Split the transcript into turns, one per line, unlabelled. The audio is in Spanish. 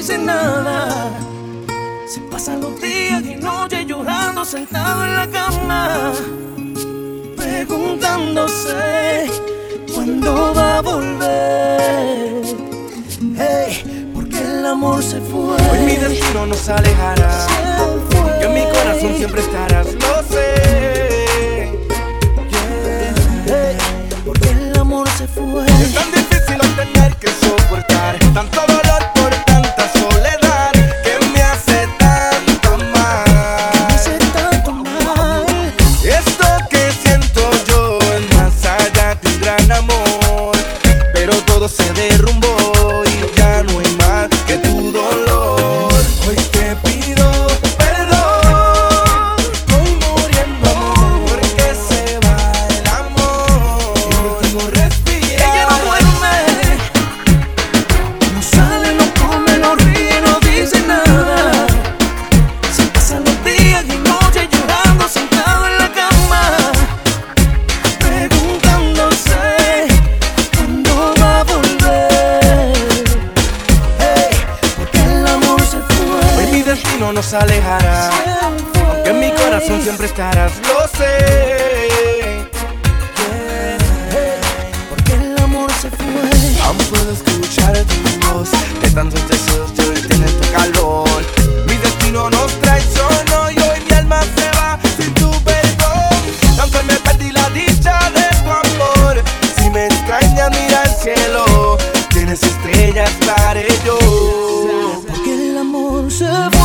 dice nada. Se pasan los días y noches llorando sentado en la cama, preguntándose cuándo va a volver. Hey, porque el amor se fue.
Hoy mi destino nos alejará, que en mi corazón siempre estarás, lo sé.
Hey, porque el amor se fue.
Es tan difícil no tener que soportar tanto dolor por tanta soledad que me hace tanto mal.
Me hace tanto mal.
Esto que siento yo es más allá de un gran amor, pero todo se derrumbó y ya no hay más que tu dolor. Hoy te pido perdón, estoy muriendo porque se va el amor. Mi último respiro.
Ella no duerme, no sale, no come, no ríe, no dice nada. Se pasan los días y noches llorando sentado en la cama, preguntándose cuándo va a volver. Hey, porque el amor se fue.
Hoy mi destino nos alejará, que en mi corazón siempre estarás, lo sé.
Porque el amor se fue.
Aún puedo escuchar tu voz, de tantos deseos de hoy tener tu calor. Mi destino nos traicionó y hoy mi alma se va sin tu perdón. Aunque me perdí la dicha de tu amor, si me extrañas mira al cielo, tienes estrellas, estaré yo.
Porque el amor se fue.